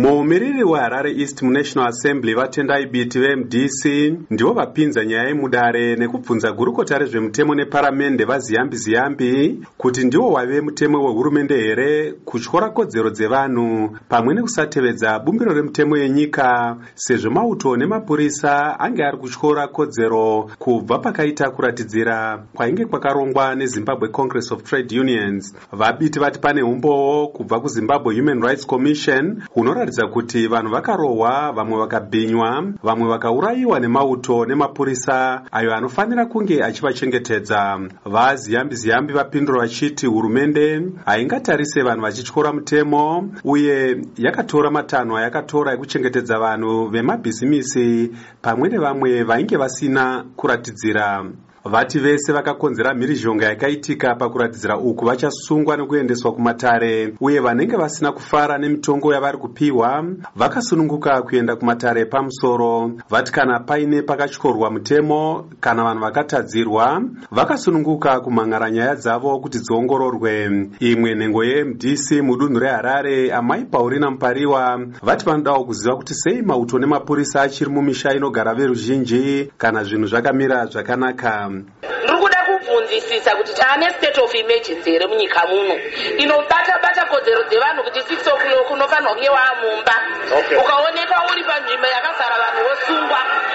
Mumiriri weHarare East muNational Assembly vatendai biti veMDC ndivo vapinza nyaya yemudare nekubvunza gurukota rezvemutemo neparamende vaZiyambi kuti ndiwo wave mutemo wehurumende here kutyora kodzero dzevanhu pamwe nekusatevedza bumbiro remutemo yenyika sezvo mauto nemapurisa ange ari kutyora kodzero kubva pakaita kuratidzira kwainge kwakarongwa neZimbabwe Congress of Trade Unions. Vabiti vati pane umbowo kubva kuZimbabwe Human Rights Commission hunoratidza kuti vanhu vakarohwa, vamwe vakabhinywa, vamwe vakaurayiwa nemauto nemapurisa ayo anofanira kunge achivachengetedza. VaZiyambi vapindura vachiti hurumende haingatarise vanhu vachityora mutemo uye yakatora matanho ayakatora ekuchengetedza vanhu vemabhizimisi pamwe nevamwe vainge vasina kuratidzira. Vati vese vakakonzera mhirizhonga yakaitika pakuratidzira uku vachasungwa nekuendeswa kumatare uye vanenge vasina kufara nemitongo yavari kupiwa vakasununguka kuenda kumatare pamusoro. Vati kana paine pakatyorwa mutemo kana vanhu vakatadzirwa vakasununguka kumhangara nyaya dzavo kuti dziongororwe. Imwe nhengo yeMDC mudunhu reHarare Amai Paulina Mupariwa vati vanodawo kuziva kuti sei mauto nemapurisa achiri mumisha inogara veruzhinji kana zvinhu zvakamira zvakanaka. Ndikuda kubvunzisisa kuti taane state of emergency here munyika muno inobata kodzero dzevanhu kuti 6 o'clock unofanirwa kunge waamumba ukaoneka uri panzvimbo yakazara vanhu vosungwa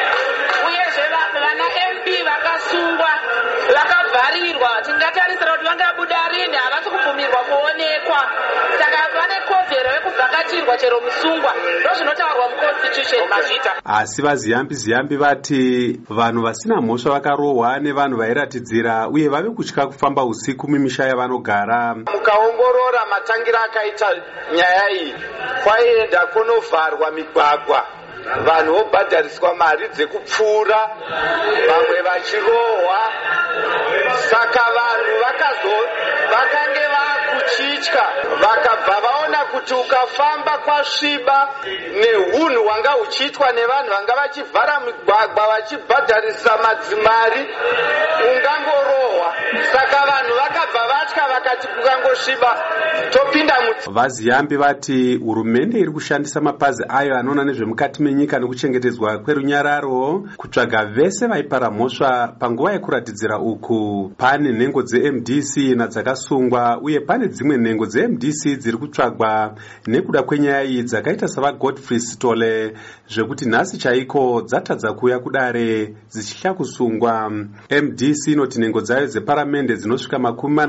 uyezve vana MP vakasungwa vakavharirwa tingatarisira kuti vangabuda rini havasi kubvumirwa kuonekwa saka vane kodzero yekuvhakachirwa chero musungwa ndozvinotaurwa muconstitution mazvita. Asi vaZiyambi vati vanhu vasina mhosva vakarohwa nevanhu vairatidzira uye vave kutya kufamba usiku mumisha yavanogara. Mukaongorora matangira akaita nyaya iyi kwaienda kunovharwa migwagwa, vanhu vobhadhariswa mari dzekupfuura, vamwe vachirohwa. Saka vanhu vakange vakuchitya vakabva vaona kuti ukafamba kwasviba nehunhu hwanga huchiitwa nevanhu vanga vachivhara migwagwa vachibhadharisa madzimari ungangorohwa. Saka vanhu vakabva vatya vakati kukangosviba topinda VaZiyambi vati hurumende iri kushandisa mapazi ayo anoona nezvemukati menyika nekuchengetedzwa kwerunyararo kutsvaga vese vaipara mhosva panguva yekuratidzira uku. Pane nhengo dzeMDC dzakasungwa uye pane dzimwe nhengo dzeMDC dziri kutsvagwa nekuda kwenyaya iyi dzakaita savaGodfrey Sitole zvekuti nhasi chaiko dzatadza kuuya kudare dzichitya kusungwa. MDC inoti nhengo dzayo dzeparamende dzinosvika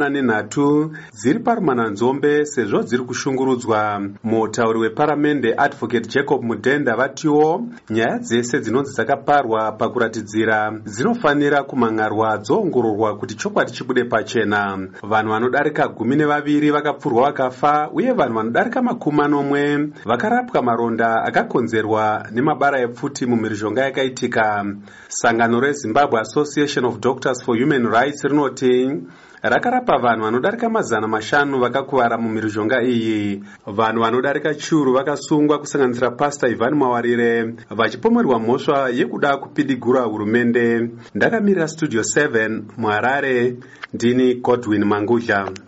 43 dziri parumananzombe sezvo dziri kushungurudzwa. Mutauri weparamende Advocate Jacob Mudenda vatiwo nyaya dzese dzinonzi dzakaparwa pakuratidzira dzinofanira kumhangarwa dzoongororwa kuti chokwadi chibude pachena. Vanhu vanodarika 12 vakapfurwa vakafa uye vanhu vanodarika 40 vakarapwa maronda akakonzerwa nemabara epfuti mumhirizhonga yakaitika. Sangano reZimbabwe Association of Doctors for Human Rights rinoti rakarapa vanhu vanodarika 500 vakakuvara mumhirizhonga iyi. Vanhu vanodarika chiuru vakasungwa kusanganisira Pastor Ivan Mawarire vachipomerwa mhosva yekuda kupidigura hurumende. Ndakamirira Studio 7 muHarare, ndini Godwin Mangudla.